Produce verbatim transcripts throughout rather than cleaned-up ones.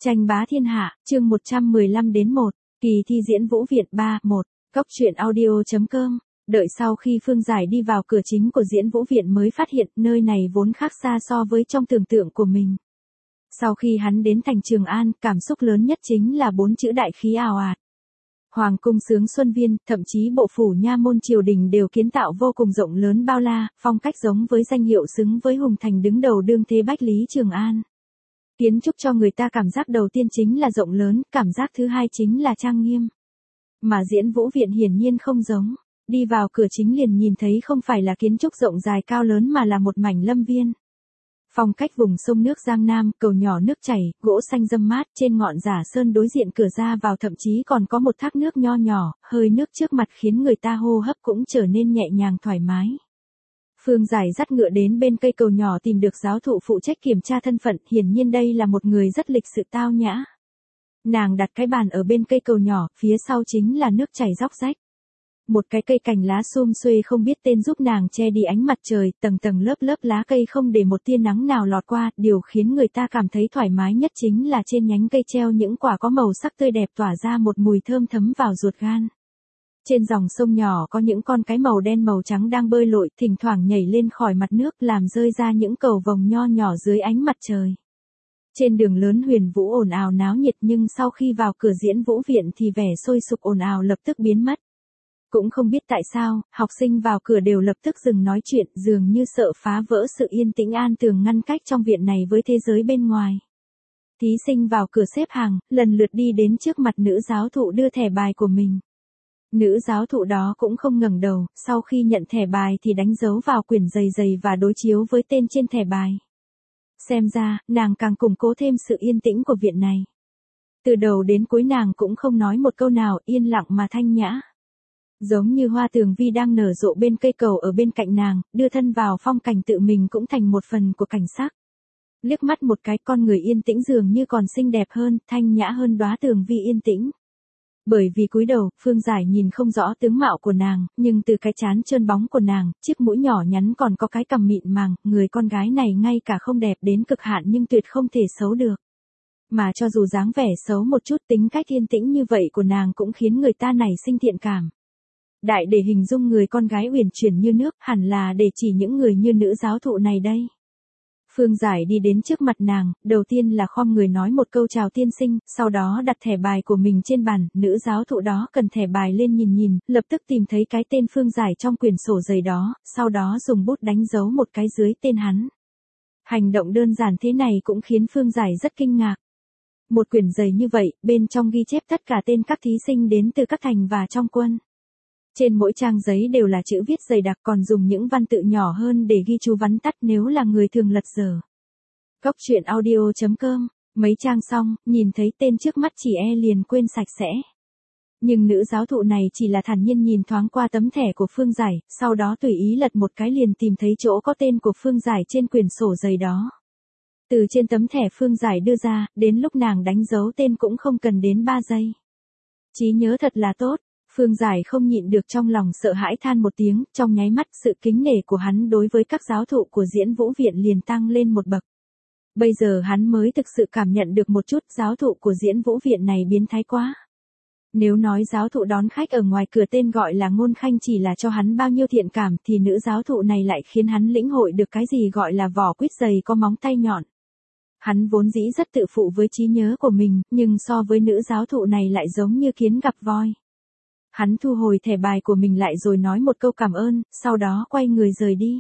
Tranh bá thiên hạ, chương một trăm mười lăm đến một, kỳ thi diễn Vũ Viện ba, một, Cóc truyện audio.com. Đợi sau khi Phương Giải đi vào cửa chính của diễn Vũ Viện mới phát hiện nơi này vốn khác xa so với trong tưởng tượng của mình. Sau khi hắn đến thành Trường An, cảm xúc lớn nhất chính là bốn chữ đại khí ào ạt. Hoàng cung sướng Xuân Viên, thậm chí bộ phủ nha môn triều đình đều kiến tạo vô cùng rộng lớn bao la, phong cách giống với danh hiệu xứng với hùng thành đứng đầu đương thế Bách Lý Trường An. Kiến trúc cho người ta cảm giác đầu tiên chính là rộng lớn, cảm giác thứ hai chính là trang nghiêm. Mà diễn Vũ Viện hiển nhiên không giống, đi vào cửa chính liền nhìn thấy không phải là kiến trúc rộng dài cao lớn mà là một mảnh lâm viên. Phong cách vùng sông nước Giang Nam, cầu nhỏ nước chảy, gỗ xanh râm mát, trên ngọn Giả Sơn đối diện cửa ra vào thậm chí còn có một thác nước nho nhỏ, hơi nước trước mặt khiến người ta hô hấp cũng trở nên nhẹ nhàng thoải mái. Phương Giải dắt ngựa đến bên cây cầu nhỏ tìm được giáo thụ phụ trách kiểm tra thân phận, hiển nhiên đây là một người rất lịch sự tao nhã. Nàng đặt cái bàn ở bên cây cầu nhỏ, phía sau chính là nước chảy róc rách. Một cái cây cành lá sum xuê không biết tên giúp nàng che đi ánh mặt trời, tầng tầng lớp lớp lá cây không để một tia nắng nào lọt qua, điều khiến người ta cảm thấy thoải mái nhất chính là trên nhánh cây treo những quả có màu sắc tươi đẹp tỏa ra một mùi thơm thấm vào ruột gan. Trên dòng sông nhỏ có những con cái màu đen màu trắng đang bơi lội, thỉnh thoảng nhảy lên khỏi mặt nước làm rơi ra những cầu vồng nho nhỏ dưới ánh mặt trời. Trên đường lớn Huyền Vũ ồn ào náo nhiệt nhưng sau khi vào cửa diễn Vũ Viện thì vẻ sôi sục ồn ào lập tức biến mất. Cũng không biết tại sao, học sinh vào cửa đều lập tức dừng nói chuyện, dường như sợ phá vỡ sự yên tĩnh an tường ngăn cách trong viện này với thế giới bên ngoài. Thí sinh vào cửa xếp hàng, lần lượt đi đến trước mặt nữ giáo thụ đưa thẻ bài của mình. Nữ giáo thụ đó cũng không ngẩng đầu, sau khi nhận thẻ bài thì đánh dấu vào quyển dày dày và đối chiếu với tên trên thẻ bài. Xem ra, nàng càng củng cố thêm sự yên tĩnh của viện này. Từ đầu đến cuối nàng cũng không nói một câu nào, yên lặng mà thanh nhã. Giống như hoa tường vi đang nở rộ bên cây cầu ở bên cạnh nàng, đưa thân vào phong cảnh tự mình cũng thành một phần của cảnh sắc. Liếc mắt một cái con người yên tĩnh dường như còn xinh đẹp hơn, thanh nhã hơn đóa tường vi yên tĩnh. Bởi vì cúi đầu, Phương Giải nhìn không rõ tướng mạo của nàng, nhưng từ cái trán trơn bóng của nàng, chiếc mũi nhỏ nhắn còn có cái cằm mịn màng, người con gái này ngay cả không đẹp đến cực hạn nhưng tuyệt không thể xấu được. Mà cho dù dáng vẻ xấu một chút, tính cách yên tĩnh như vậy của nàng cũng khiến người ta nảy sinh thiện cảm. Đại để hình dung người con gái uyển chuyển như nước, hẳn là để chỉ những người như nữ giáo thụ này đây. Phương Giải đi đến trước mặt nàng, đầu tiên là khom người nói một câu chào tiên sinh, sau đó đặt thẻ bài của mình trên bàn, nữ giáo thụ đó cần thẻ bài lên nhìn nhìn, lập tức tìm thấy cái tên Phương Giải trong quyển sổ dày đó, sau đó dùng bút đánh dấu một cái dưới tên hắn. Hành động đơn giản thế này cũng khiến Phương Giải rất kinh ngạc. Một quyển dày như vậy, bên trong ghi chép tất cả tên các thí sinh đến từ các thành và trong quân. Trên mỗi trang giấy đều là chữ viết dày đặc, còn dùng những văn tự nhỏ hơn để ghi chú vắn tắt nếu là người thường lật dở. Cóc truyện audio.com, mấy trang xong, nhìn thấy tên trước mắt chỉ e liền quên sạch sẽ. Nhưng nữ giáo thụ này chỉ là thản nhiên nhìn thoáng qua tấm thẻ của Phương Giải, sau đó tùy ý lật một cái liền tìm thấy chỗ có tên của Phương Giải trên quyển sổ dày đó. Từ trên tấm thẻ Phương Giải đưa ra, đến lúc nàng đánh dấu tên cũng không cần đến ba giây. Trí nhớ thật là tốt. Phương Giải không nhịn được trong lòng sợ hãi than một tiếng, trong nháy mắt sự kính nể của hắn đối với các giáo thụ của diễn Vũ Viện liền tăng lên một bậc. Bây giờ hắn mới thực sự cảm nhận được một chút giáo thụ của diễn Vũ Viện này biến thái quá. Nếu nói giáo thụ đón khách ở ngoài cửa tên gọi là Ngôn Khanh chỉ là cho hắn bao nhiêu thiện cảm thì nữ giáo thụ này lại khiến hắn lĩnh hội được cái gì gọi là vỏ quýt dày có móng tay nhọn. Hắn vốn dĩ rất tự phụ với trí nhớ của mình, nhưng so với nữ giáo thụ này lại giống như kiến gặp voi. Hắn thu hồi thẻ bài của mình lại rồi nói một câu cảm ơn, sau đó quay người rời đi.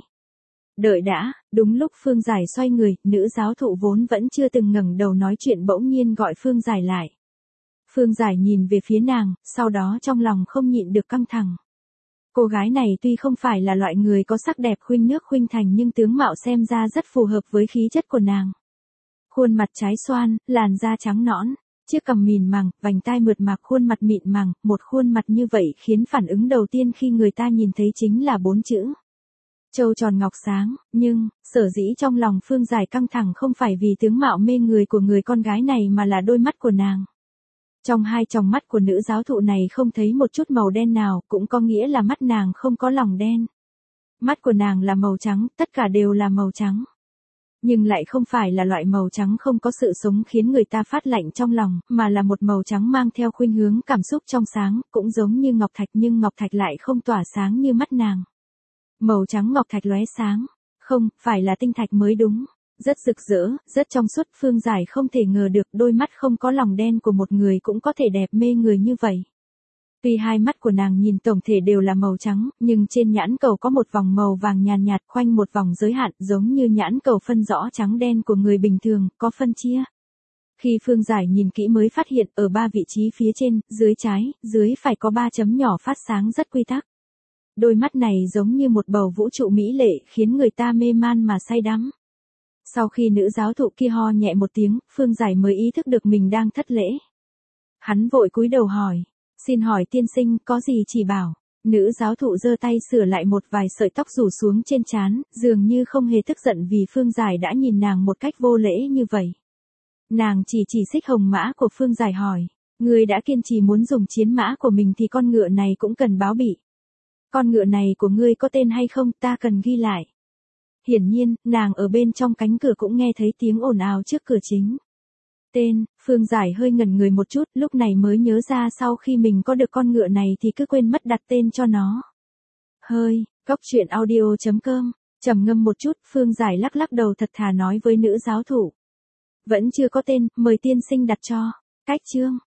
Đợi đã, đúng lúc Phương Giải xoay người, nữ giáo thụ vốn vẫn chưa từng ngẩng đầu nói chuyện bỗng nhiên gọi Phương Giải lại. Phương Giải nhìn về phía nàng, sau đó trong lòng không nhịn được căng thẳng. Cô gái này tuy không phải là loại người có sắc đẹp khuynh nước khuynh thành nhưng tướng mạo xem ra rất phù hợp với khí chất của nàng. Khuôn mặt trái xoan, làn da trắng nõn. Chiếc cằm mịn màng, vành tai mượt mà, khuôn mặt mịn màng, một khuôn mặt như vậy khiến phản ứng đầu tiên khi người ta nhìn thấy chính là bốn chữ. Trâu tròn ngọc sáng, nhưng, sở dĩ trong lòng Phương Giải căng thẳng không phải vì tướng mạo mê người của người con gái này mà là đôi mắt của nàng. Trong hai tròng mắt của nữ giáo thụ này không thấy một chút màu đen nào, cũng có nghĩa là mắt nàng không có lòng đen. Mắt của nàng là màu trắng, tất cả đều là màu trắng. nhưng lại không phải là loại màu trắng không có sự sống khiến người ta phát lạnh trong lòng, mà là một màu trắng mang theo khuynh hướng cảm xúc trong sáng, cũng giống như ngọc thạch nhưng ngọc thạch lại không tỏa sáng như mắt nàng. Màu trắng ngọc thạch lóe sáng, không, phải là tinh thạch mới đúng. Rất rực rỡ, rất trong suốt, Phương Giải không thể ngờ được đôi mắt không có lòng đen của một người cũng có thể đẹp mê người như vậy. Tuy hai mắt của nàng nhìn tổng thể đều là màu trắng, nhưng trên nhãn cầu có một vòng màu vàng nhàn nhạt, nhạt khoanh một vòng giới hạn giống như nhãn cầu phân rõ trắng đen của người bình thường, có phân chia. Khi Phương Giải nhìn kỹ mới phát hiện ở ba vị trí phía trên, dưới trái, dưới phải có ba chấm nhỏ phát sáng rất quy tắc. Đôi mắt này giống như một bầu vũ trụ mỹ lệ khiến người ta mê man mà say đắm. Sau khi nữ giáo thụ kia ho nhẹ một tiếng, Phương Giải mới ý thức được mình đang thất lễ. Hắn vội cúi đầu hỏi, xin hỏi tiên sinh có gì chỉ bảo. Nữ giáo thụ giơ tay sửa lại một vài sợi tóc rủ xuống trên trán, dường như không hề tức giận vì Phương Giải đã nhìn nàng một cách vô lễ như vậy. Nàng chỉ chỉ xích hồng mã của Phương Giải hỏi, người đã kiên trì muốn dùng chiến mã của mình thì con ngựa này cũng cần báo bị. Con ngựa này của ngươi có tên hay không, ta cần ghi lại. Hiển nhiên, nàng ở bên trong cánh cửa cũng nghe thấy tiếng ồn ào trước cửa chính. Tên, Phương Giải hơi ngẩn người một chút, lúc này mới nhớ ra sau khi mình có được con ngựa này thì cứ quên mất đặt tên cho nó. Hơi, cóc truyện audio chấm com, trầm ngâm một chút, Phương Giải lắc lắc đầu thật thà nói với nữ giáo thụ. Vẫn chưa có tên, mời tiên sinh đặt cho. Cách chương.